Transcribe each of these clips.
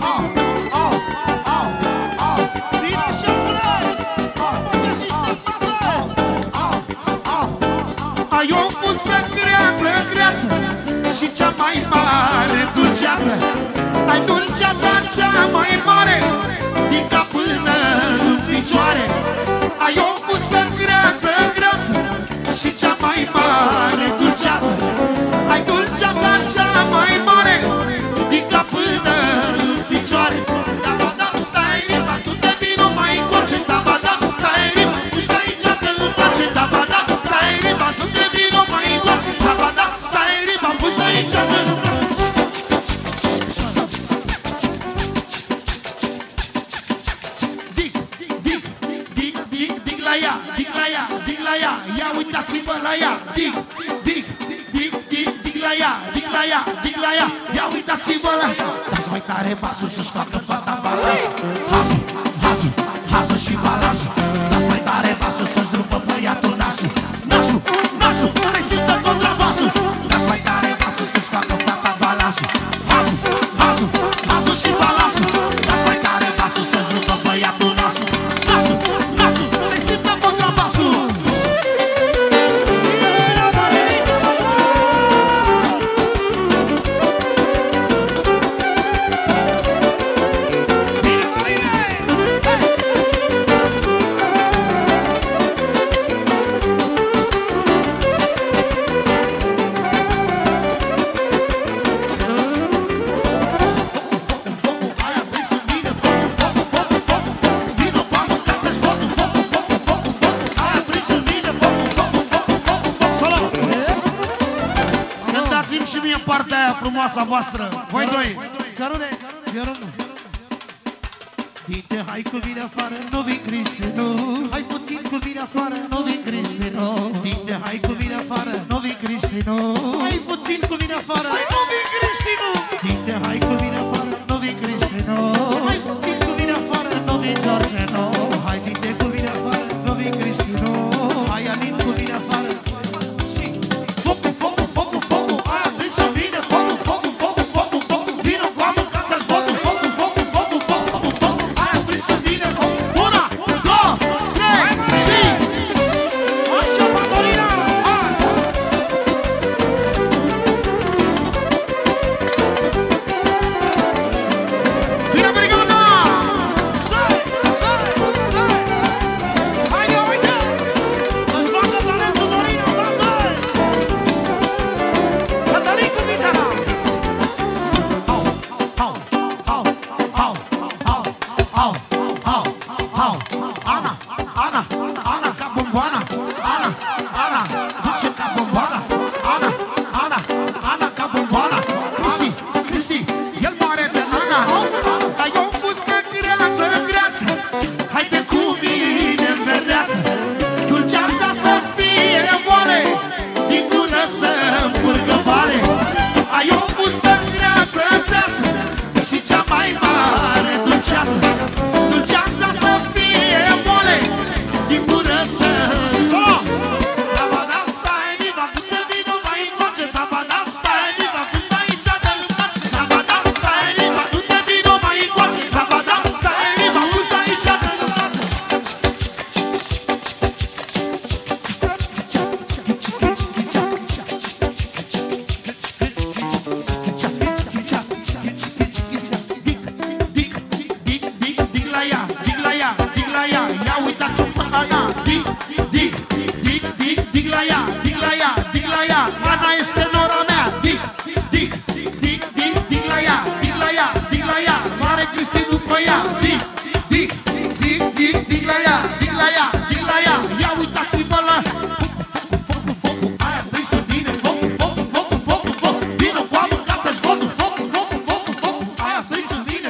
Bine, șefule! Faceți niște fată! Ai o fustă greață, greață și cea mai mare dulceață. Ai dulceața cea mai mare din cap până în picioare. Ai o fustă greață, greață și cea mai mare dulceață. Ai dulceața cea mai mare din cap până în picioare. Tabadam, stai, riba, tu te vino mai încoace. Tabadam, stai, riba, tu stai aici că îmi place. Tabadam, stai, riba, tu te vino mai încoace. Tabadam, stai, riba, tu stai aici că îmi place. Dig la ea, dig la ea, dig la ea. Ia uitați-vă la ea. Dig la ea, dig la ea, dig la ea. Ia uitați-vă la ea. Dați mai tare basul să-și facă fata balansul. Hasul și balansul. Dați mai tare basul să-ți rupă băiatul nasul. Nasul, să-i simtă contrabasul. Dați mai tare basul să-și facă fata balansul. Hasul și balansul. Dați mai tare basul să-ți rupă băiatul nasul. Nasul, să-i simtă contrabasul. Cântați-mi și mie partea aia frumoasă voastră. Voi doi. Cărune, Viorunu. Dite, hai cu mine afară, nu vin Cristinu. Hai puțin cu mine afară, nu vin Cristinu. Dite, hai cu mine afară, nu vin Cristinu. Hai puțin cu mine afară, nu vin Cristinu. Dite, hai cu mine afară, nu vin Cristinu. Hai puțin cu mine afară, nu vin George, no. Hai dite cu mine afară, nu vin Cristinu. Hai Alin cu mine afară. Și focul, aia prins în mine. Focul, vino cu amul ca ți-aș botul. Focul, aia prins în mine. 1, 2, 3 și... Așa, Pandorina! Bine, brigada! Sai! Haide, uite! Să-ți facă talentul Dorina, tată! Cătălin cu Mitera! Ana, ca bomboana! Ana, duce ca bomboana! Ana, ca bomboana! Cristi, el moare de Ana! Dar eu fustă greață! Haide cu mine în verdeață! Dulceața să fie moale, din gură să-mi curgă vale. Ai o fustă greață, și cea mai mare dulceață. Dulceața să fie moale, din gură să-mi... Tabadam, stai, riva, tu te vino mai încoace. Tabadam, stai, riva, tu stai aici de-l place. Tabadam, stai, riva, tu te vino mai încoace. Tabadam, stai, riva, tu stai aici de-l place. Dig la ea, ia uitați-vă la ea. Dig la ea, Ana este nora mea. Dig la ea, mare Cristi după ea. Dig la ea, ia uitați-vă la focul, aia prins în mine. Focul, vino cu amul ca ți-aș botul. Focul, aia prins în mine.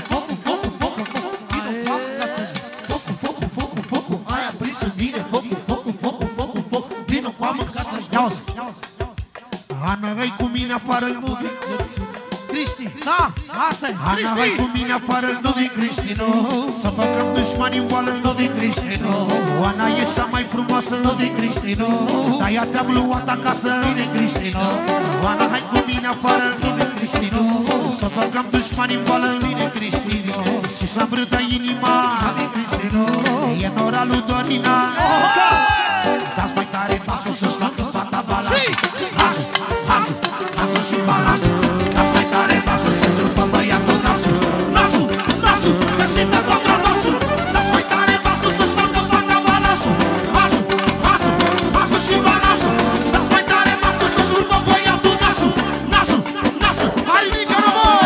Focul, aia prins în mine. Focul, vino cu amul ca ți-aș botul. Ana, hai cu mine afară, nu vin Cristi. Da, asta e, Cristi. Ana, hai cu mine afară, nu vin Cristi, nu. Să băgăm dușmani în boală, nu vin Cristi, nu. Ana e cea mai frumoasă, nu vin Cristi, nu. Dar ea te-am luat acasă, nu vin Cristi, nu. Ana, hai cu mine afară, nu vin Cristi. Cristino, să băgăm dușmani în vală, vine Cristino, și să îmbrâtă inima, Cristino, e nora lui Dorina. Dați mai tare pasul să-ți facă fata balasul. Nasul, nasul, nasul și balasul. Dați mai tare pasul să-ți rupă băiatul nasul. Nasul, nasul, să simtă contrabasul. Dați mai tare pasul să-ți facă fata balasul. Nasul, nasul, nasul și balasul. Dați mai tare pasul să-ți rupă băiatul nasul. Nasul, nasul, hai ridică rămâi!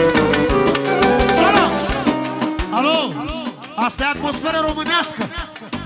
Asta e atmosfera românească.